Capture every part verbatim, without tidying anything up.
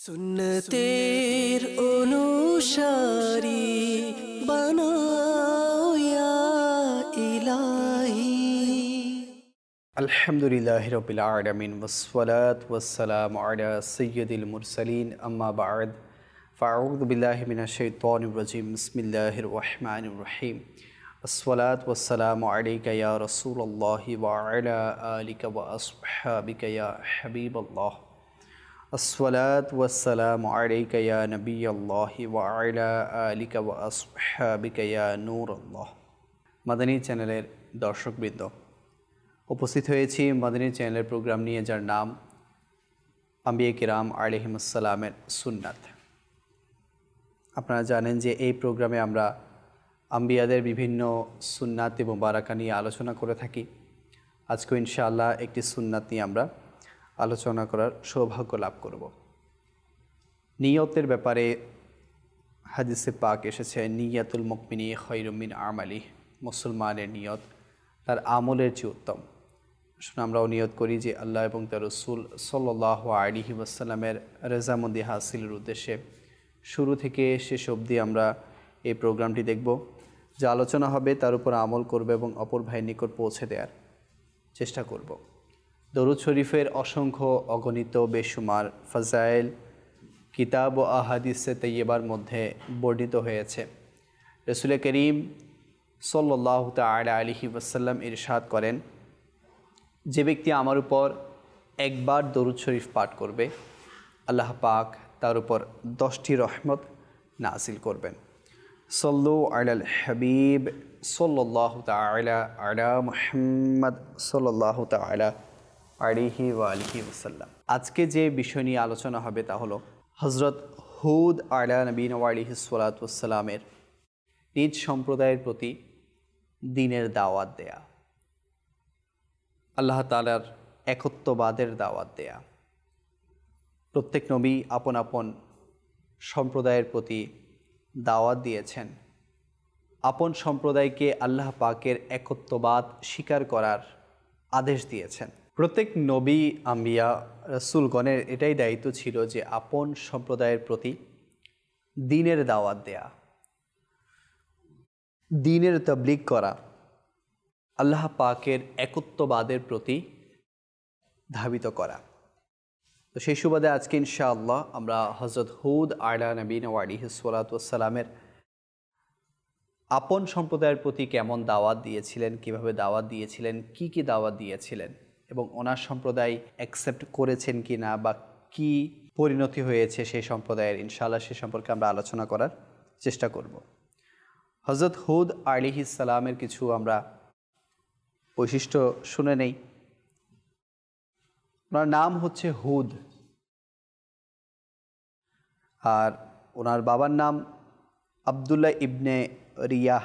সুন্নতের অনুসারী বানাও ইয়া ইলাহি। আলহামদুলিল্লাহি রাব্বিল আলামিন ওয়াসসালাতু ওয়াসসালামু আলা সাইয়্যিদিল মুরসালিন আম্মা বা'দ ফাআউযু বিল্লাহি মিনাশ শাইতানির রাজীম বিসমিল্লাহির রহমানির রহিম আসসালাতু ওয়াসসালামু আলাইকা ইয়া রাসূলুল্লাহি ওয়া আলা আলিকা ওয়া আসহাবিকা ইয়া হাবিবাল্লাহ আসসালাতু ওয়াসসালামু আলাইকা ইয়া নবিয়াল্লাহি ওয়া আলা আলিকা ওয়া আসহাবিকা ইয়া নূরাল্লাহ। মাদানী চ্যানেলের দর্শকবৃন্দ, উপস্থিত হয়েছি মাদানী চ্যানেলের প্রোগ্রাম নিয়ে, যার নাম আম্বিয়া কিরাম আলাইহিমুসসালামের সুন্নাত। আপনারা জানেন যে এই প্রোগ্রামে আমরা আম্বিয়াদের বিভিন্ন সুন্নাত এবং বারাকা নিয়ে আলোচনা করে থাকি। আজকে ইনশাআল্লাহ একটি সুন্নাত নিয়ে আমরা আলোচনা করার সৌভাগ্য লাভ করব। নিয়তের ব্যাপারে হাদিসে পাক এসেছে, নিয়াতুল মুমিনি খায়রুম মিন আমালি, মুসলমানের নিয়ত তার আমলের চেয়ে উত্তম। শুনে আমরাও নিয়ত করি যে আল্লাহ এবং তার রাসূল সাল্লাল্লাহু আলাইহি ওয়াসাল্লামের রেজামন্দি হাসিলের উদ্দেশ্যে শুরু থেকে শেষ অবধি আমরা এই প্রোগ্রামটি দেখব। যা আলোচনা হবে তার উপর আমল করবে এবং অপর ভাইয়ের নিকট পৌঁছে দেওয়ার চেষ্টা করব। দরুদ শরীফের অসংখ্য অগণিত বেশুমার ফাজাইল কিতাব ও আহাদিসে তৈয়বার মধ্যে বর্ণিত হয়েছে। রাসূল করিম সাল্লাল্লাহু তাআলা আলাইহি ওয়াসাল্লাম ইরশাদ করেন, যে ব্যক্তি আমার উপর একবার দরুদ শরীফ পাঠ করবে, আল্লাহ পাক তার উপর দশটি রহমত নাজিল করবেন। সল্লু আলাল হাবিব সাল্লাল্লাহু তাআলা আলা মুহাম্মদ সাল্লাল্লাহু তাআলা আলাইহি ওয়া আলিহি ওয়াসাল্লাম। আজকে যে বিষয় নিয়ে আলোচনা হবে তা হলো হযরত হুদ আলা নবীনা ওয়া আলাইহিস সালাতু ওয়াস সালামের নিজ সম্প্রদায়ের প্রতি দ্বীনের দাওয়াত দেয়া, আল্লাহ তাআলার একত্ববাদের দাওয়াত দেয়া। প্রত্যেক নবী আপন আপন সম্প্রদায়ের প্রতি দাওয়াত দিয়েছেন, আপন সম্প্রদায়কে আল্লাহ পাকের একত্ববাদ স্বীকার করার আদেশ দিয়েছেন। প্রত্যেক নবী আম্বিয়া রাসূলগণের এটাই দায়িত্ব ছিল যে আপন সম্প্রদায়ের প্রতি দ্বীনের দাওয়াত দেয়া, দ্বীনের তাবলীগ করা, আল্লাহ পাকের একত্ববাদের প্রতি ধাবিত করা। তো সেই সুবাদে আজকে ইনশাআল্লাহ আমরা হযরত হুদ আলা নবীনা ওয়া আলাইহিস সালাতু ওয়াস সালামের আপন সম্প্রদায়ের প্রতি কেমন দাওয়াত দিয়েছিলেন, কিভাবে দাওয়াত দিয়েছিলেন, কি কি দাওয়াত দিয়েছিলেন এবং ওনার সম্প্রদায় অ্যাকসেপ্ট করেছেন কি না বা কি পরিণতি হয়েছে সেই সম্প্রদায়ের, ইনশাআল্লাহ সে সম্পর্কে আমরা আলোচনা করার চেষ্টা করব। হযরত হুদ আলাইহিস সালামের কিছু আমরা বৈশিষ্ট্য শুনে নেই। ওনার নাম হচ্ছে হুদ, আর ওনার বাবার নাম আব্দুল্লাহ ইবনে রিয়াহ।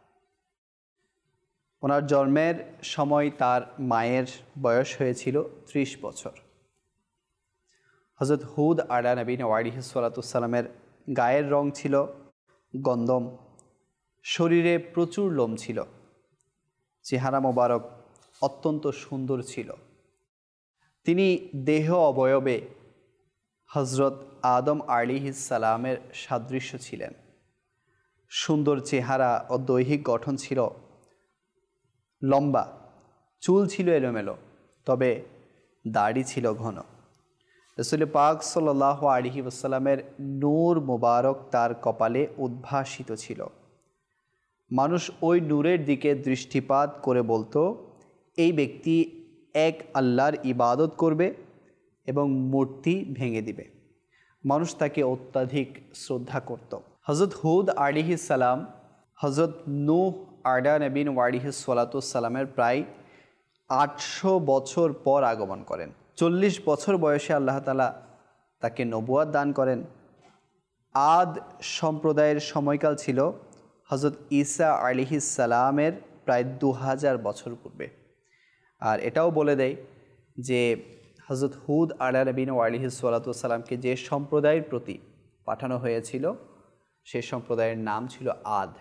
ওনার জন্মের সময় তার মায়ের বয়স হয়েছিল ত্রিশ বছর। হযরত হুদ আলা নবীনা ওয়া আলাইহিস সালাতু ওয়াস সালামের গায়ের রং ছিল গন্ধম, শরীরে প্রচুর লোম ছিল, চেহারা মোবারক অত্যন্ত সুন্দর ছিল। তিনি দেহ অবয়বে হযরত আদম আলাইহিস সালামের সাদৃশ্য ছিলেন। সুন্দর চেহারা ও দৈহিক গঠন ছিল, লম্বা, চুল ছিল এলোমেলো, তবে দাড়ি ছিল ঘন। রাসূল পাক সাল্লাল্লাহু আলাইহি ওয়াসাল্লামের নূর মোবারক তার কপালে উদ্ভাসিত ছিল। মানুষ ওই নূরের দিকে দৃষ্টিপাত করে বলতো, এই ব্যক্তি এক আল্লাহর ইবাদত করবে এবং মূর্তি ভেঙে দিবে। মানুষ তাকে অত্যাধিক শ্রদ্ধা করত। হযরত হুদ আলাইহিস সালাম হযরত নূহ আলা নবীনা ওয়া আলাইহিস সালাতু ওয়াস সালামের প্রায় আটশো বছর পর আগমন করেন। চল্লিশ বছর বয়সে আল্লাহ তাআলা তাকে নবুয়ত দান করেন। আদ সম্প্রদায়ের সময়কাল ছিল হযরত ঈসা আলাইহিস সালামের প্রায় দু হাজার বছর পূর্বে। আর এটাও বলে দেয় যে হযরত হুদ আলা নবীনা ওয়া আলাইহিস সালাতু ওয়াস সালামকে যে সম্প্রদায়ের প্রতি পাঠানো হয়েছিল সেই সম্প্রদায়ের নাম ছিল আদ।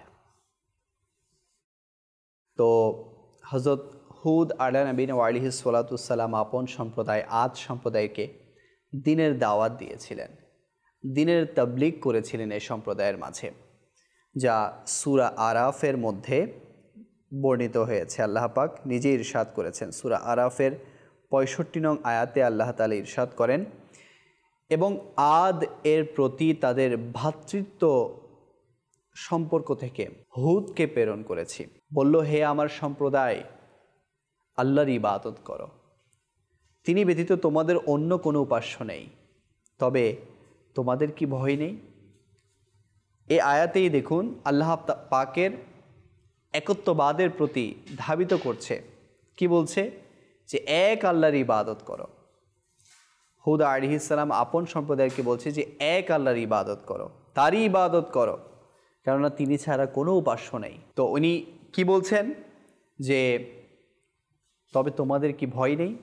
তো হযরত হুদ আলা নবীনা ওয়া আলাইহিস সালাতু ওয়াস সালাম আপন সম্প্রদায় আদ সম্প্রদায়কে দ্বীনের দাওয়াত দিয়েছিলেন। দিনের তাবলীগ করেছিলেন এই সম্প্রদায়ের মাঝে, যা সূরা আরাফের মধ্যে বর্ণিত হয়েছে। আল্লাহ পাক নিজে ইরশাদ করেছেন সূরা আরাফের পঁয়ষট্টি নং আয়াতে আল্লাহ তাআলা ইরশাদ করেন, এবং আদ এর প্রতি তাদের ভ্রাতৃত্ব সম্পর্ক থেকে হুদকে প্রেরণ করেছি। বলল, হে আমার সম্প্রদায়, আল্লাহর ইবাদত করো, তিনি ব্যতীত তোমাদের অন্য কোনো উপাস্য নেই, তবে তোমাদের কি ভয় নেই? এই আয়াতেই দেখুন আল্লাহ পাকের একত্ববাদের প্রতি ধাবিত করছে। কি বলছে? যে এক আল্লাহর ইবাদত করো। হুদ আলাইহিস সালাম আপন সম্প্রদায়কে বলছে যে এক আল্লাহর ইবাদত করো, তারই ইবাদত করো, কেননা তিনি ছাড়া কোনো উপাস্য নেই। তো উনি কি বলছেন? যে তবে তোমাদের কি ভয় নেই?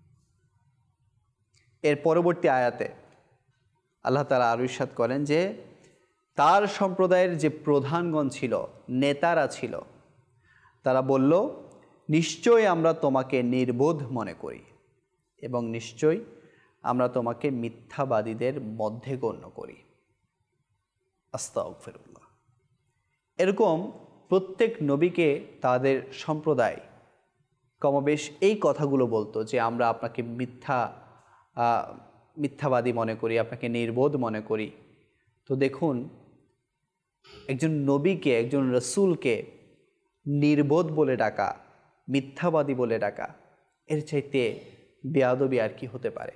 এর পরবর্তী আয়াতে আল্লাহ তাআলা আরো ইরশাদ করেন যে তার সম্প্রদায়ের যে প্রধানগণ ছিল, নেতারা ছিল, তারা বলল, নিশ্চয়ই আমরা তোমাকে নির্বোধ মনে করি এবং নিশ্চয়ই আমরা তোমাকে মিথ্যাবাদীদের মধ্যে গণ্য করি। আস্তাগফিরুল্লাহ। এরকম প্রত্যেক নবীকে তাদের সম্প্রদায় কমবেশ এই কথাগুলো বলতো যে আমরা আপনাকে মিথ্যা মিথ্যাবাদী মনে করি, আপনাকে নির্বোধ মনে করি। তো দেখুন, একজন নবীকে, একজন রসুলকে নির্বোধ বলে ডাকা, মিথ্যাবাদী বলে ডাকা, এর চাইতে বেয়াদবি আর কি হতে পারে?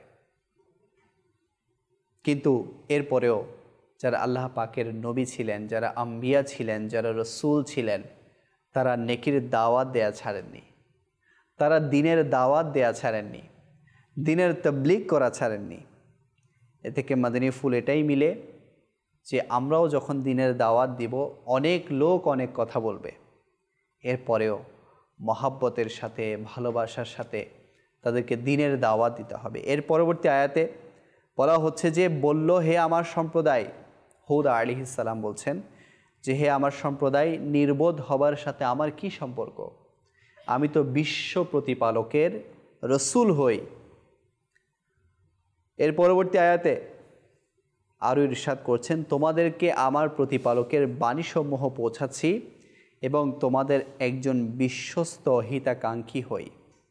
কিন্তু এরপরেও যারা আল্লাহ পাকের নবী ছিলেন, যারা আম্বিয়া ছিলেন, যারা রসুল ছিলেন, তারা নেকির দাওয়াত দেয়া ছাড়েননি, তারা দিনের দাওয়াত দেয়া ছাড়েননি, দিনের তাবলীগ করা ছাড়েননি। এ থেকে মাদানী ফুল এটাই মিলে যে আমরাও যখন দিনের দাওয়াত দিব, অনেক লোক অনেক কথা বলবে, এরপরেও মহাব্বতের সাথে, ভালোবাসার সাথে তাদেরকে দিনের দাওয়াত দিতে হবে। এর পরবর্তী আয়াতে বলা হচ্ছে যে বলল, হে আমার সম্প্রদায়, হুদ আলাইহিস সালাম বলছেন যে হে আমার সম্প্রদায়, নির্বোধ হবার সাথে আমার কি সম্পর্ক? আমি তো বিশ্ব প্রতিপালকের রসুল হই। এর পরবর্তী আয়াতে আরও ইরশাদ করছেন, তোমাদেরকে আমার প্রতিপালকের বাণীসমূহ পৌঁছাচ্ছি এবং তোমাদের একজন বিশ্বস্ত হিতাকাঙ্ক্ষী হই।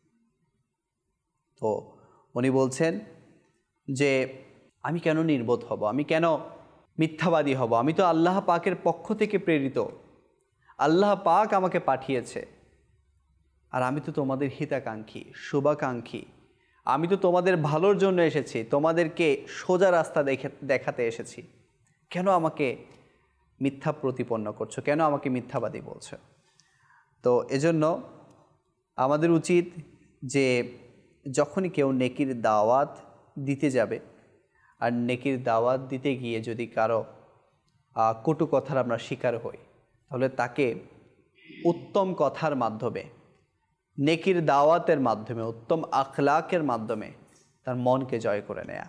তো উনি বলছেন যে আমি কেন নির্বোধ হব, আমি কেন মিথ্যাবাদী হব? আমি তো আল্লাহ পাকের পক্ষ থেকে প্রেরিত, আল্লাহ পাক আমাকে পাঠিয়েছে, আর আমি তো তোমাদের হিতাকাঙ্ক্ষী, শুভাকাঙ্ক্ষী, আমি তো তোমাদের ভালোর জন্য এসেছি, তোমাদেরকে সোজা রাস্তা দেখে দেখাতে এসেছি। কেন আমাকে মিথ্যা প্রতিপন্ন করছো? কেন আমাকে মিথ্যাবাদী বলছো? তো এজন্য আমাদের উচিত যে যখনই কেউ নেকির দাওয়াত দিতে যাবে, আর নেকির দাওয়াত দিতে গিয়ে যদি কারো কটু কথার আমরা শিকার হই, তাহলে তাকে উত্তম কথার মাধ্যমে, নেকির দাওয়াতের মাধ্যমে, উত্তম আখলাকের মাধ্যমে তার মনকে জয় করে নেয়া।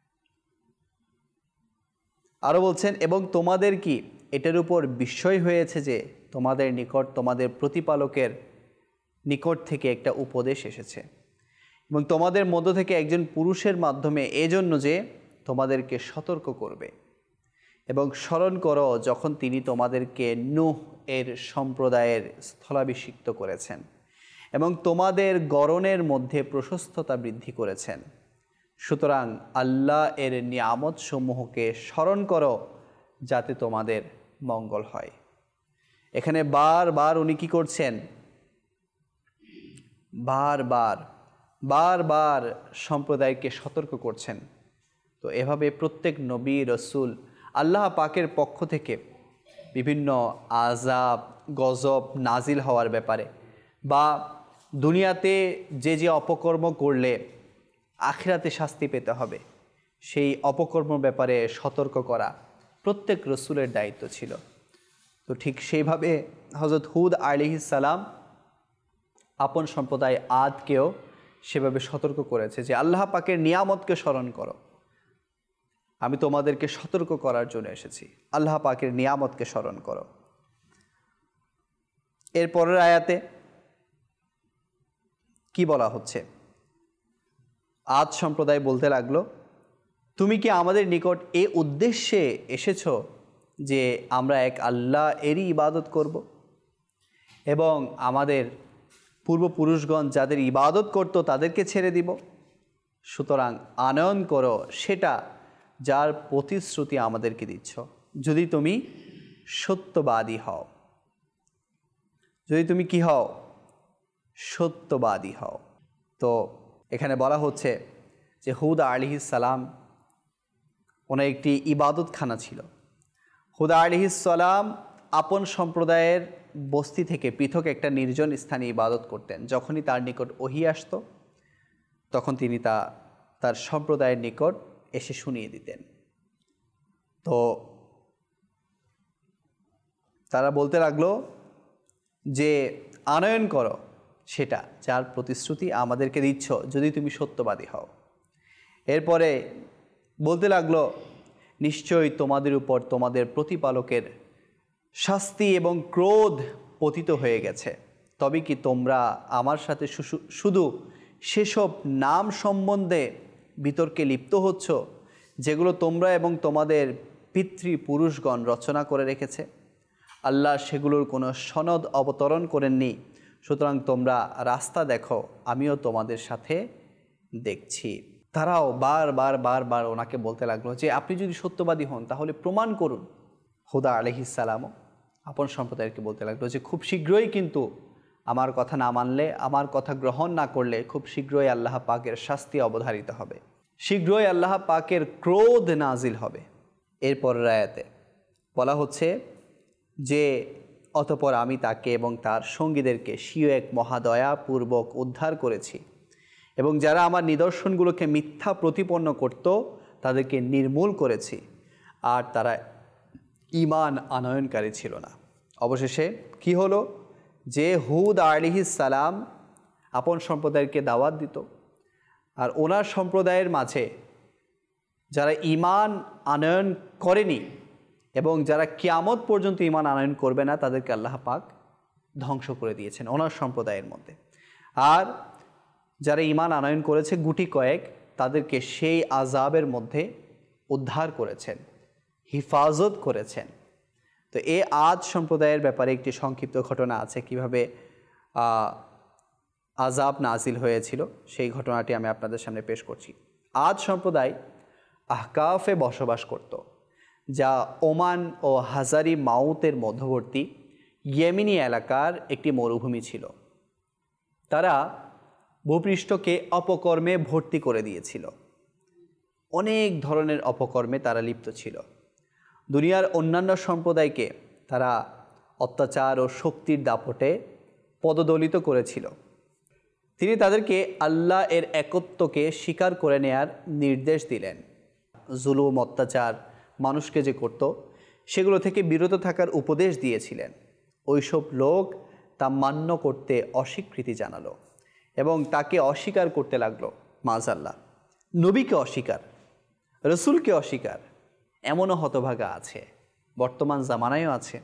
আরও বলছেন, এবং তোমাদের কি এটার উপর বিস্ময় হয়েছে যে তোমাদের নিকট তোমাদের প্রতিপালকের নিকট থেকে একটা উপদেশ এসেছে, এবং তোমাদের মধ্য থেকে একজন পুরুষের মাধ্যমে, এজন্য যে তোমাদেরকে সতর্ক করবে, এবং স্মরণ করো যখন তিনি তোমাদেরকে নূহ এর সম্প্রদায়ের স্থলাভিষিক্ত করেছেন এবং তোমাদের গড়নের মধ্যে প্রশস্ততা বৃদ্ধি করেছেন। সুতরাং আল্লাহ এর নিয়ামত সমূহকে স্মরণ করো যাতে তোমাদের মঙ্গল হয়। এখানে বারবার উনি কি করছেন? বারবার বারবার সম্প্রদায়কে সতর্ক করছেন। তো এভাবে প্রত্যেক নবী রসুল আল্লাহ পাকের পক্ষ থেকে বিভিন্ন আযাব, গজব নাজিল হওয়ার ব্যাপারে, বা দুনিয়াতে যে যে অপকর্ম করলে আখিরাতে শাস্তি পেতে হবে, সেই অপকর্ম ব্যাপারে সতর্ক করা প্রত্যেক রসুলের দায়িত্ব ছিল। তো ঠিক সেইভাবে হযরত হুদ আলাইহিস সালাম আপন সম্প্রদায় আদকেও সেভাবে সতর্ক করেছে যে আল্লাহ পাকের নিয়ামতকে স্মরণ করো, আমি তোমাদেরকে সতর্ক করার জন্য এসেছি, আল্লাহ পাকের নিয়ামতকে স্মরণ করো। এর পরের আয়াতে কি বলা হচ্ছে? আদ সম্প্রদায় বলতে লাগলো তুমি কি আমাদের নিকট এ উদ্দেশ্যে এসেছো যে আমরা এক আল্লাহ এরই ইবাদত করব এবং আমাদের পূর্বপুরুষগণ যাদের ইবাদত করত তাদেরকে ছেড়ে দিব? সুতরাং আনয়ন করো সেটা যার প্রতিশ্রুতি আমাদেরকে দিচ্ছ, যদি তুমি সত্যবাদী হও। যদি তুমি কি হও? সত্যবাদী হও। তো এখানে বলা হচ্ছে যে হুদ আলাইহিস সালাম ওনার একটি ইবাদতখানা ছিল। হুদ আলাইহিস সালাম আপন সম্প্রদায়ের বস্তি থেকে পৃথক একটা নির্জন স্থানে ইবাদত করতেন। যখনই তার নিকট ওহী আসতো তখন তিনি তা তার সম্প্রদায়ের নিকট এসে শুনিয়ে দিতেন। তো তারা বলতে লাগলো যে আনয়ন করো সেটা যার প্রতিশ্রুতি আমাদেরকে দিচ্ছ, যদি তুমি সত্যবাদী হও। এরপরে বলতে লাগলো, নিশ্চয়ই তোমাদের উপর তোমাদের প্রতিপালকের শাস্তি এবং ক্রোধ পতিত হয়ে গেছে। তবে কি তোমরা আমার সাথে শুধু সেসব নাম সম্বন্ধে বিতর্কে লিপ্ত হচ্ছ যেগুলো তোমরা এবং তোমাদের পিতৃপুরুষগণ রচনা করে রেখেছে? আল্লাহ সেগুলোর কোনো সনদ অবতরণ করেননি, সুতরাং তোমরা রাস্তা দেখো, আমিও তোমাদের সাথে দেখছি। তারাও বার বার বার বার ওনাকে বলতে লাগলো যে আপনি যদি সত্যবাদী হন তাহলে প্রমাণ করুন। হুদ আলাইহিস সালামও আপন সম্প্রদায়কে বলতে লাগলো যে খুব শীঘ্রই কিন্তু আমার কথা না মানলে, আমার কথা গ্রহণ না করলে খুব শীঘ্রই আল্লাহ পাকের শাস্তি অবধারিত হবে, শীঘ্রই আল্লাহ পাকের ক্রোধ নাজিল হবে। এরপর আয়াতে বলা হচ্ছে যে অতঃপর আমি তাকে এবং তার সঙ্গীদেরকে স্বীয় এক মহাদয়াপূর্বক উদ্ধার করেছি এবং যারা আমার নিদর্শনগুলোকে মিথ্যা প্রতিপন্ন করত তাদেরকে নির্মূল করেছি, আর তারা ঈমান আনয়নকারী ছিল না। অবশেষে কি হলো যে হুদ আলাইহিস সালাম আপন সম্প্রদায়কে দাওয়াত দিত, আর ওনার সম্প্রদায়ের মাঝে যারা ঈমান আনয়ন করেনি এবং যারা কিয়ামত পর্যন্ত ঈমান আনয়ন করবে না তাদেরকে আল্লাহ পাক ধ্বংস করে দিয়েছেন ওনার সম্প্রদায়ের মধ্যে। আর যারা ঈমান আনয়ন করেছে গুটি কয়েক, তাদেরকে সেই আযাবের মধ্যে উদ্ধার করেছেন, হিফাজত করেছেন। তো এই আদ সম্প্রদায়ের ব্যাপারে একটি সংক্ষিপ্ত ঘটনা আছে, কিভাবে আযাব নাজিল হয়েছিল সেই ঘটনাটি আমি আপনাদের সামনে পেশ করছি। আদ সম্প্রদায় আহকাফে বসবাস করত, যা ওমান ও হাজারি মাউতের মধ্যবর্তী ইয়েমেনি এলাকার একটি মরুভূমি ছিল। তারা ভূপৃষ্ঠকে অপকর্মে ভর্তি করে দিয়েছিল, অনেক ধরনের অপকর্মে তারা লিপ্ত ছিল। দুনিয়ার অন্যান্য সম্প্রদায়কে তারা অত্যাচার ও শক্তির দাপটে পদদলিত করেছিল। তিনি তাদেরকে আল্লাহ এর একত্বকে স্বীকার করে নেয়ার নির্দেশ দিলেন। জুলুম অত্যাচার মানুষকে যে করত সেগুলো থেকে বিরত থাকার উপদেশ দিয়েছিলেন। ওইসব লোক তা মান্য করতে অস্বীকৃতি জানালো এবং তাকে অস্বীকার করতে লাগলো। মাযাল্লাহ, নবীকে অস্বীকার, রসুলকে অস্বীকার, এমনও হতভাগা আছে, বর্তমান জামানায়ও আছে।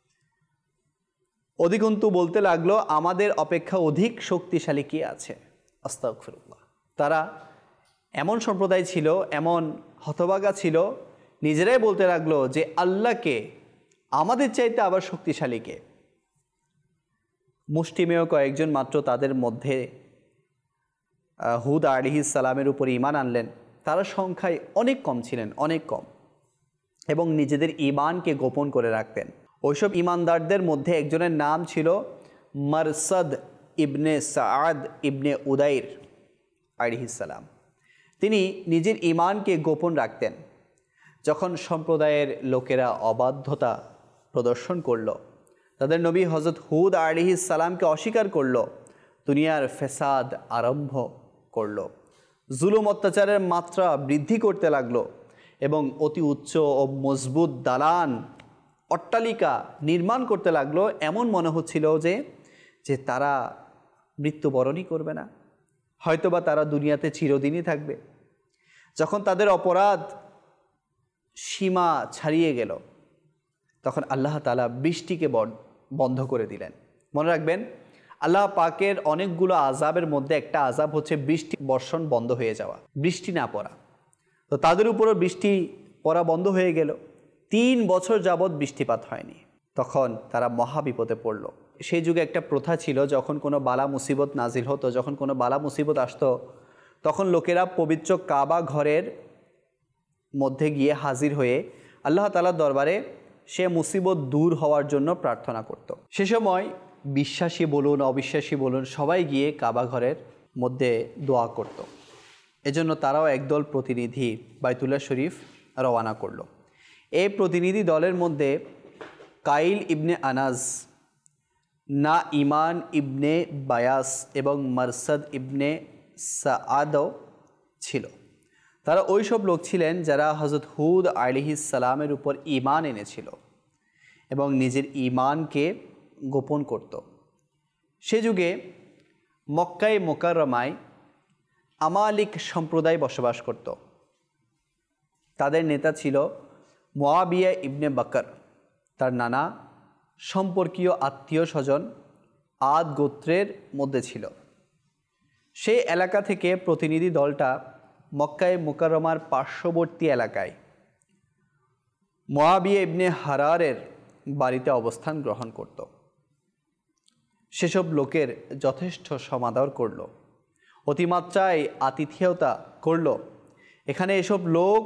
অধিকন্তু বলতে লাগলো আমাদের অপেক্ষা অধিক শক্তিশালী কে আছে। আস্তাগফিরুল্লাহ। তারা এমন সম্প্রদায় ছিল, এমন হতভাগা ছিল, নিজেরাই বলতে লাগলো যে আল্লাহকে আমাদের চাইতে আবার শক্তিশালী কে। মুষ্টিমেয় কয়েকজন মাত্র তাদের মধ্যে হুদ আলাইহিস সালামের উপর ঈমান আনলেন। তারা সংখ্যায় অনেক কম ছিলেন, অনেক কম, এবং নিজেদের ঈমানকে গোপন করে রাখতেন। ওইসব ঈমানদারদের মধ্যে একজনের নাম ছিল মারসাদ ইবনে সাআদ ইবনে উদাইর আলাইহিস সালাম। তিনি নিজের ঈমানকে গোপন রাখতেন। যখন সম্প্রদায়ের লোকেরা অবাধ্যতা প্রদর্শন করল, তাদের নবী হযরত হুদ আলাইহিস সালামকে অস্বীকার করল, দুনিয়ার ফেসাদ আরম্ভ করল, জুলুম অত্যাচারের মাত্রা বৃদ্ধি করতে লাগলো এবং অতি উচ্চ ও মজবুত দালান অট্টালিকা নির্মাণ করতে লাগলো। এমন মনে হচ্ছিল যে যে তারা মৃত্যুবরণই করবে না, হয়তোবা তারা দুনিয়াতে চিরদিনই থাকবে। যখন তাদের অপরাধ সীমা ছাড়িয়ে গেল তখন আল্লাহ তাআলা বৃষ্টিকে বন্ধ করে দিলেন। মনে রাখবেন, আল্লাহ পাকের অনেকগুলো আযাবের মধ্যে একটা আযাব হচ্ছে বৃষ্টি বর্ষণ বন্ধ হয়ে যাওয়া, বৃষ্টি না পড়া। তো তাদের উপরও বৃষ্টি পড়া বন্ধ হয়ে গেল। তিন বছর যাবৎ বৃষ্টিপাত হয়নি। তখন তারা মহা বিপদে পড়ল। সেই যুগে একটা প্রথা ছিল, যখন কোনো বালা মুসিবত নাজিল হতো, যখন কোনো বালা মুসিবত আসতো, তখন লোকেরা পবিত্র কাবা ঘরের মধ্যে গিয়ে হাজির হয়ে আল্লাহ তাআলার দরবারে সে মুসিবত দূর হওয়ার জন্য প্রার্থনা করত। সে সময় বিশ্বাসী বলুন অবিশ্বাসী বলুন সবাই গিয়ে কাবা ঘরের মধ্যে দোয়া করত। এজন্য তারাও একদল প্রতিনিধি বাইতুল্লাহ শরীফ রওয়ানা করলো। এই প্রতিনিধি দলের মধ্যে কাইল ইবনে আনাজ, না ইমান ইবনে বায়াস এবং মারসাদ ইবনে সাআদও ছিল। তারা ওই সব লোক ছিলেন যারা হযরত হুদ আলাইহিস সালামের উপর ঈমান এনেছিল এবং নিজের ঈমানকে গোপন করত। সে যুগে মক্কায় মুকাররমায় আমালিক সম্প্রদায় বসবাস করত। তাদের নেতা ছিল মুআবিয়া ইবনে বকর। তার নানা সম্পর্কীয় আত্মীয় স্বজন আদ গোত্রের মধ্যে ছিল। সেই এলাকা থেকে প্রতিনিধি দলটা মক্কায় মুকাররমার পার্শ্ববর্তী এলাকায় মুআবিয়া ইবনে হারারের বাড়িতে অবস্থান গ্রহণ করত। সেসব লোকের যথেষ্ট সমাদর করল, অতিমাত্রায় আতিথেয়তা করল। এখানে এসব লোক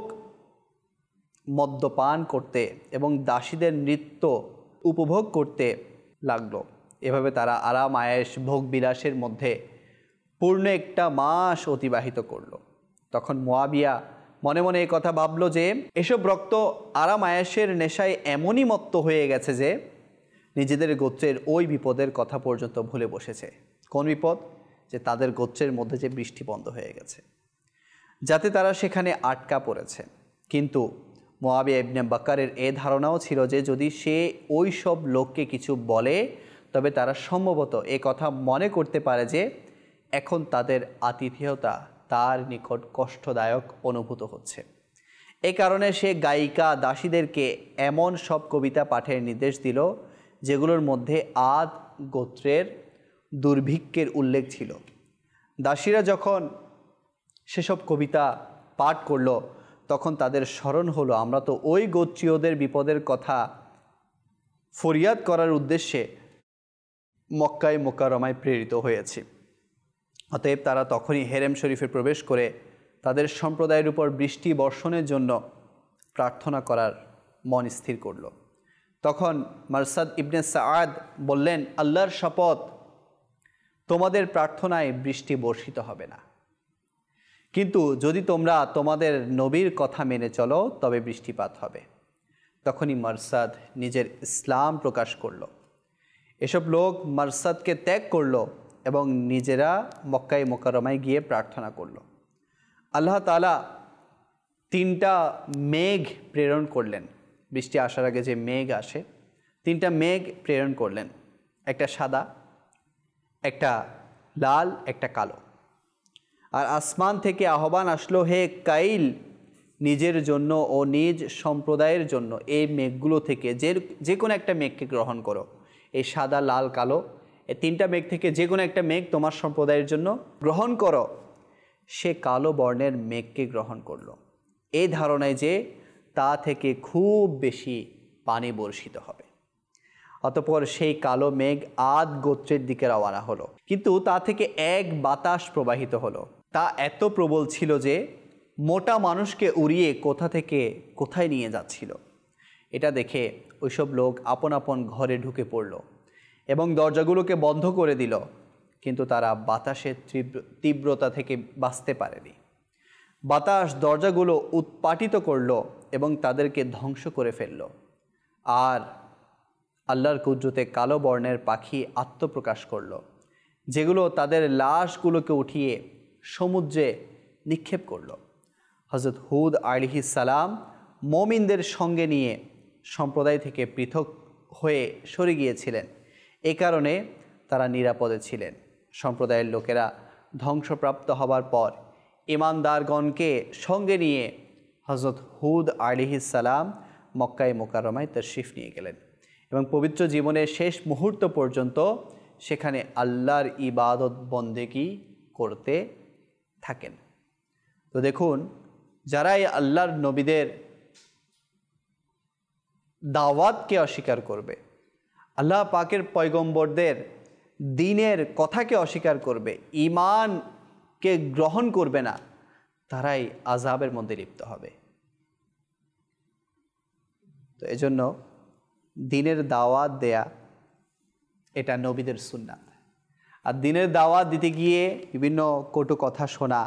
মদ্যপান করতে এবং দাসীদের নৃত্য উপভোগ করতে লাগলো। এভাবে তারা আরাম আয়েশ ভোগ বিলাসের মধ্যে পূর্ণ একটা মাস অতিবাহিত করলো। তখন মুআবিয়া মনে মনে এই কথা ভাবলো যে এসব রক্ত আরাম আয়েশের নেশায় এমনই মত্ত হয়ে গেছে যে নিজেদের গোত্রের ওই বিপদের কথা পর্যন্ত ভুলে বসেছে। কোন বিপদ? যে তাদের গোত্রের মধ্যে যে বৃষ্টি বন্ধ হয়ে গেছে, যাতে তারা সেখানে আটকা পড়েছে। কিন্তু মুআবিয়া ইবনে বকরের এ ধারণাও ছিল যে যদি সে ওই সব লোককে কিছু বলে তবে তারা সম্ভবত এ কথা মনে করতে পারে যে এখন তাদের আতিথেয়তা তার নিকট কষ্টদায়ক অনুভূত হচ্ছে। এ কারণে সে গায়িকা দাসীদেরকে এমন সব কবিতা পাঠের নির্দেশ দিল যেগুলোর মধ্যে আদ গোত্রের দুর্ভিক্ষের উল্লেখ ছিল। দাসীরা যখন সেসব কবিতা পাঠ করল তখন তাদের স্মরণ হলো, আমরা তো ওই গোত্রীয়দের বিপদের কথা ফরিয়াদ করার উদ্দেশ্যে মক্কায় মুকাররমায় প্রেরিত হয়েছি। অতএব তারা তখনই হেরেম শরীফে প্রবেশ করে তাদের সম্প্রদায়ের উপর বৃষ্টি বর্ষণের জন্য প্রার্থনা করার মন স্থির করল। তখন মারসাদ ইবনে সাআদ বললেন, আল্লাহর শপথ, তোমাদের প্রার্থনায় বৃষ্টি বর্ষিত হবে না, কিন্তু যদি তোমরা তোমাদের নবীর কথা মেনে চলো তবে বৃষ্টিপাত হবে। তখনই মারসাদ নিজের ইসলাম প্রকাশ করল। এসব লোক মারসাদকে ত্যাগ করল এবং নিজেরা মক্কায় মুকাররমায় গিয়ে প্রার্থনা করল। আল্লাহ তাআলা তিনটা মেঘ প্রেরণ করলেন। বৃষ্টি আসার আগে যে মেঘ আসে, তিনটা মেঘ প্রেরণ করলেন, একটা সাদা, একটা লাল, একটা কালো। আর আসমান থেকে আহ্বান আসলো, হে কাইল, নিজের জন্য ও নিজ সম্প্রদায়ের জন্য এই মেঘগুলো থেকে যে যে কোনো একটা মেঘকে গ্রহণ করো। এই সাদা, লাল, কালো এই তিনটা মেঘ থেকে যে কোনো একটা মেঘ তোমার সম্প্রদায়ের জন্য গ্রহণ করো। সে কালো বর্ণের মেঘকে গ্রহণ করলো এই ধারণায় যে তা থেকে খুব বেশি পানি বর্ষিত হবে। অতঃপর সেই কালো মেঘ আদ গোত্রের দিকে রওনা হলো, কিন্তু তা থেকে এক বাতাস প্রবাহিত হলো। তা এত প্রবল ছিল যে মোটা মানুষকে উড়িয়ে কোথা থেকে কোথায় নিয়ে যাচ্ছিল। এটা দেখে ওইসব লোক আপন আপন ঘরে ঢুকে পড়ল এবং দরজাগুলোকে বন্ধ করে দিল, কিন্তু তারা বাতাসের তীব্র তীব্রতা থেকে বাঁচতে পারেনি। বাতাস দরজাগুলো উৎপাটিত করল এবং তাদেরকে ধ্বংস করে ফেলল। আর আল্লাহর কুদরতে কালো বর্ণের পাখি আত্মপ্রকাশ করল, যেগুলো তাদের লাশগুলোকে উঠিয়ে সমুদ্রে নিক্ষেপ করল। হযরত হুদ আলাইহিস সালাম মুমিনদের সঙ্গে নিয়ে সম্প্রদায় থেকে পৃথক হয়ে সরে গিয়েছিলেন। এ কারণে তারা নিরাপদে ছিলেন। সম্প্রদায়ের লোকেরা ধ্বংসপ্রাপ্ত হবার পর ঈমানদারগণকে সঙ্গে নিয়ে হযরত হুদ আলাইহিস সালাম মক্কায় মুকাররমায় তাশরিফ নিয়ে গেলেন এবং পবিত্র জীবনের শেষ মুহূর্ত পর্যন্ত সেখানে আল্লাহর ইবাদত বন্দেগী করতে থাকেন। তো দেখুন, যারাই আল্লাহর নবীদের দাওয়াতকে অস্বীকার করবে, আল্লাহ পাকের পয়গম্বরদের দ্বীনের কথাকে অস্বীকার করবে, ঈমানকে গ্রহণ করবে না, তারাই আযাবের মধ্যে লিপ্ত হবে। তো এজন্য দ্বীনের দাওয়াত দেয়া এটা নবীদের সুন্নাত। আর দ্বীনের দাওয়াত দিতে গিয়ে বিভিন্ন কটু কথা শোনা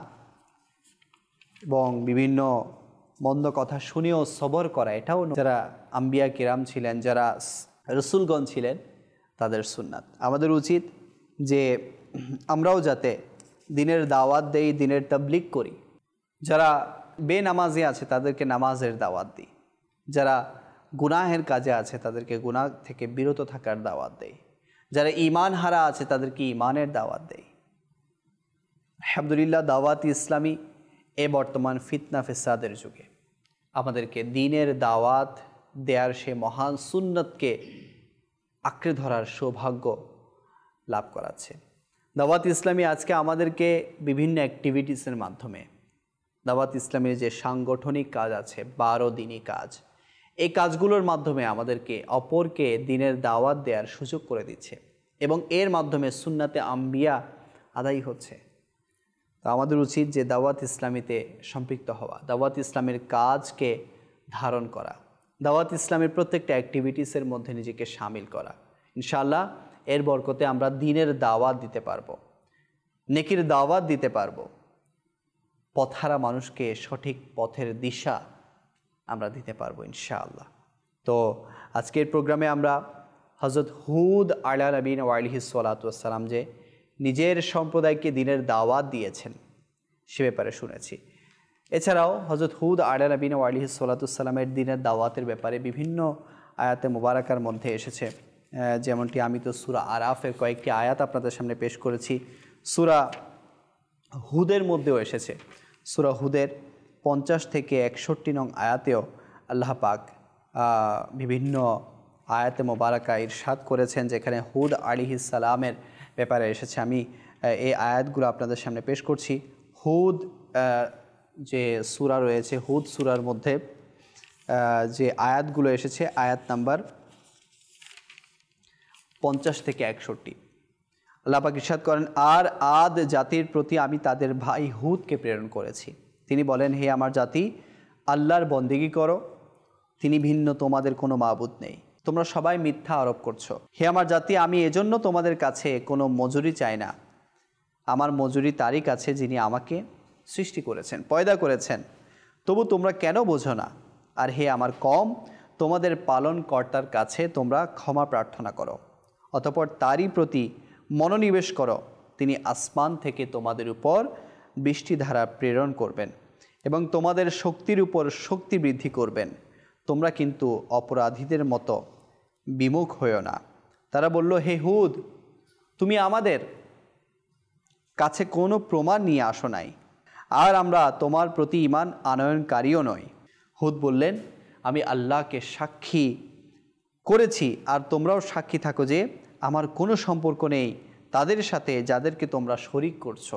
এবং বিভিন্ন মন্দ কথা শুনেও সবর করা, এটাও যারা আম্বিয়া কিরাম ছিলেন, যারা রসুলগণ ছিলেন, তাদের সুন্নাত। আমাদের উচিত যে আমরাও যাতে দ্বীনের দাওয়াত দেই, দ্বীনের তাবলীগ করি। যারা বেনামাজি আছে তাদেরকে নামাজের দাওয়াত দিই, যারা গুনাহের কাজে আছে তাদেরকে গুনাহ থেকে বিরত থাকার দাওয়াত দেই, যারা ঈমান হারা আছে তাদেরকে ঈমানের দাওয়াত দেই। আলহামদুলিল্লাহ, দাওয়াত ইসলামী এ বর্তমান ফিতনা ফেসাদের যুগে আমাদেরকে দ্বীনের দাওয়াত দেয়ার সে মহান সুন্নতকে আঁকড়ে ধরার সৌভাগ্য লাভ করাচ্ছে। দাওয়াত ইসলামী আজকে আমাদেরকে বিভিন্ন অ্যাক্টিভিটিসের মাধ্যমে, দাওয়াত ইসলামের যে সাংগঠনিক কাজ আছে, বারো দিনই কাজ, এই কাজগুলোর মাধ্যমে আমাদেরকে অপরকে দ্বীনের দাওয়াত দেওয়ার সুযোগ করে দিচ্ছে এবং এর মাধ্যমে সুন্নাতে আম্বিয়া আদায় হচ্ছে। তো আমাদের উচিত যে দাওয়াত ইসলামীতে সম্পৃক্ত হওয়া, দাওয়াত ইসলামের কাজকে ধারণ করা, দাওয়াত ইসলামের প্রত্যেকটা অ্যাক্টিভিটিসের মধ্যে নিজেকে সামিল করা। ইনশাআল্লাহ এর বরকতে আমরা দ্বীনের দাওয়াত দিতে পারবো, নেকির দাওয়াত দিতে পারবো, পথহারা মানুষকে সঠিক পথের দিশা আমরা দিতে পারবো ইনশাআল্লাহ। তো আজকের প্রোগ্রামে আমরা হযরত হুদ আলা নবীনা ওয়া আলাইহিস সালাতু ওয়াস সালাম যে নিজের সম্প্রদায়কে দ্বীনের দাওয়াত দিয়েছেন সে ব্যাপারে শুনেছি। এছাড়াও হযরত হুদ আলা নবীনা ওয়া আলাইহিস সালাতু ওয়াস সালামের দ্বীনের দাওয়াতের ব্যাপারে বিভিন্ন আয়াতে মুবারাকার মধ্যে এসেছে, যেমনটি আমি তো সূরা আরাফের কয়েকটি আয়াত আপনাদের সামনে পেশ করেছি, সূরা হুদের মধ্যেও এসেছে। সূরা হুদের পঞ্চাশ থেকে একষট্টি নং আয়াতেও আল্লাহ পাক বিভিন্ন আয়াতে মোবারকা ইরশাদ করেছেন, যেখানে হুদ আলাইহিস সালামের ব্যাপারে এসেছে। আমি এই আয়াতগুলো আপনাদের সামনে পেশ করছি। হুদ যে সূরা রয়েছে, হুদ সূরার মধ্যে যে আয়াতগুলো এসেছে, আয়াত নাম্বার পঞ্চাশ থেকে একষট্টি, আল্লাহ পাক ইরশাদ করেন, আর আদ জাতির প্রতি আমি তাদের ভাই হুদকে প্রেরণ করেছি। তিনি বলেন, হে আমার জাতি, আল্লাহর বন্দেগী করো, তিনি ভিন্ন তোমাদের কোনো মাবুদ নেই, তোমরা সবাই মিথ্যা আরোপ করছো। হে আমার জাতি, আমি এজন্য তোমাদের কাছে কোনো মজুরি চাই না, আমার মজুরি তারই কাছে যিনি আমাকে সৃষ্টি করেছেন, পয়দা করেছেন, তবু তোমরা কেন বোঝো না? আর হে আমার কওম, তোমাদের পালন কর্তার কাছে তোমরা ক্ষমা প্রার্থনা করো, অতঃপর তারই প্রতি মনোনিবেশ করো, তিনি আসমান থেকে তোমাদের উপর বৃষ্টিধারা প্রেরণ করবেন এবং তোমাদের শক্তির উপর শক্তি বৃদ্ধি করবেন, তোমরা কিন্তু অপরাধীদের মতো বিমুখ হইও না। তারা বলল, হে হুদ, তুমি আমাদের কাছে কোনো প্রমাণ নিয়ে আসো নাই, আর আমরা তোমার প্রতি ঈমান আনয়নকারীও নই। হুদ বললেন, আমি আল্লাহকে সাক্ষী করেছি আর তোমরাও সাক্ষী থাকো যে আমার কোনো সম্পর্ক নেই তাদের সাথে যাদেরকে তোমরা শরীক করছো,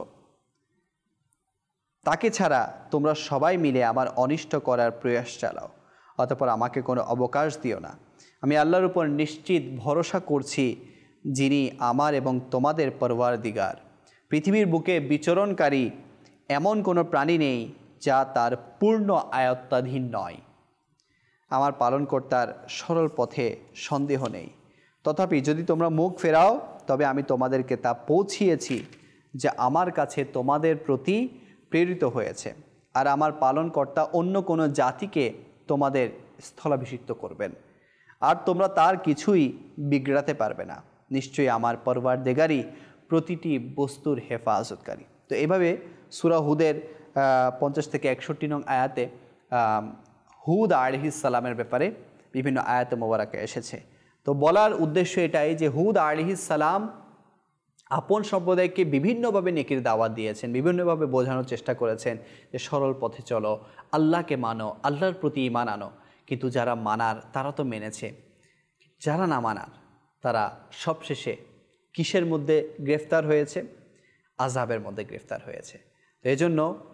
তাকে ছাড়া তোমরা সবাই মিলে আমার অনিষ্ট করার প্রয়াস চালাও, অতঃপর আমাকে কোনো অবকাশ দিও না। আমি আল্লাহর উপর নিশ্চিত ভরসা করছি, যিনি আমার এবং তোমাদের পরওয়ারদিগার। পৃথিবীর বুকে বিচরণকারী এমন কোনো প্রাণী নেই যা তার পূর্ণ আয়ত্তাধীন নয়। আমার পালনকর্তার সরল পথে সন্দেহ নেই। তথাপি যদি তোমরা মুখ ফেরাও, তবে আমি তোমাদেরকে তা পৌঁছিয়েছি যা আমার কাছে তোমাদের প্রতি প্রেরিত হয়েছে, আর আমার পালনকর্তা অন্য কোনো জাতিকে তোমাদের স্থলাভিষিক্ত করবেন, আর তোমরা তার কিছুই বিগড়াতে পারবে না। নিশ্চয়ই আমার পরওয়ারদিগারই প্রতিটি বস্তুর হেফাজতকারী। তো এভাবে সূরা হুদের পঞ্চাশ থেকে একষট্টি নং আয়াতে হুদ আলাইহিস সালামের ব্যাপারে বিভিন্ন আয়াতে মোবারকা এসেছে। তো বলার উদ্দেশ্য এটাই যে হুদ আলাইহিস সালাম আপন সম্প্রদায়কে বিভিন্নভাবে নেকির দাওয়াত দিয়েছেন, বিভিন্নভাবে বোঝানোর চেষ্টা করেছেন যে সরল পথে চলো, আল্লাহকে মানো, আল্লাহর প্রতি ঈমান আনো। কিন্তু যারা মানার তারা তো মেনেছে, যারা না মানার তারা সবশেষে কিসের মধ্যে গ্রেফতার হয়েছে? আযাবের মধ্যে গ্রেফতার হয়েছে। তো এই জন্য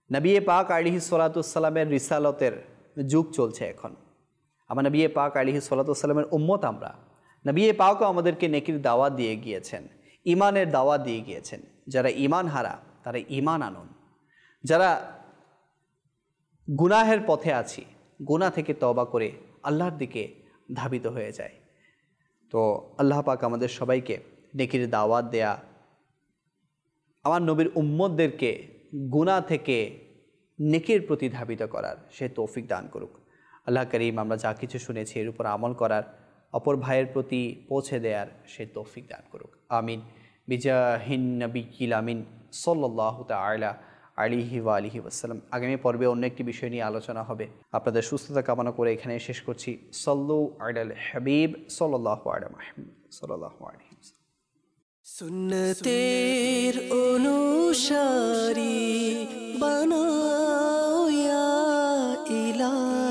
নবী পাক আলাইহিস সালাতু ওয়াস সালামের রিসালতের যুগ চলছে এখন। আমরা নবী পাক আলাইহিস সালাতু ওয়াস সালামের উম্মত আমরা। নবী পাকও আমাদেরকে নেকির দাওয়াত দিয়ে গিয়েছেন, ঈমানের দাওয়াত দিয়ে গিয়েছেন। যারা ঈমান হারা তারা ঈমান আনুন। যারা গুনাহের পথে আছি, গুনাহ থেকে তওবা করে আল্লাহর দিকে ধাবিত হয়ে যায়। তো আল্লাহ পাক আমাদের সবাইকে নেকির দাওয়াত দেয়া, আমার নবীর উম্মতদেরকে গুনাহ থেকে নেকির প্রতি ধাবিত করার সে তৌফিক দান করুক। আল্লাহ করিম আমরা যা কিছু শুনেছি এর উপর আমল করার, অপর ভাইয়ের প্রতি পৌঁছে দেওয়ার সে তৌফিক দান করুক। আমিন বিজাহিন নবিয়্যিল আমিন সাল্লাল্লাহু তাআলা আলাইহি ওয়া আলিহি ওয়াসাল্লাম। আগামী পর্বে অন্য একটি বিষয় নিয়ে আলোচনা হবে। আপনাদের সুস্থতা কামনা করে এখানে শেষ করছি। সাল্লু আলাল হাবিব সাল্লাল্লাহু আলাইহি মুহাম্মদ সাল্লাল্লাহু আলাইহি ওয়াসাল্লাম। সুন্নতের অনুসারী বানাও ইয়া ইলাহি।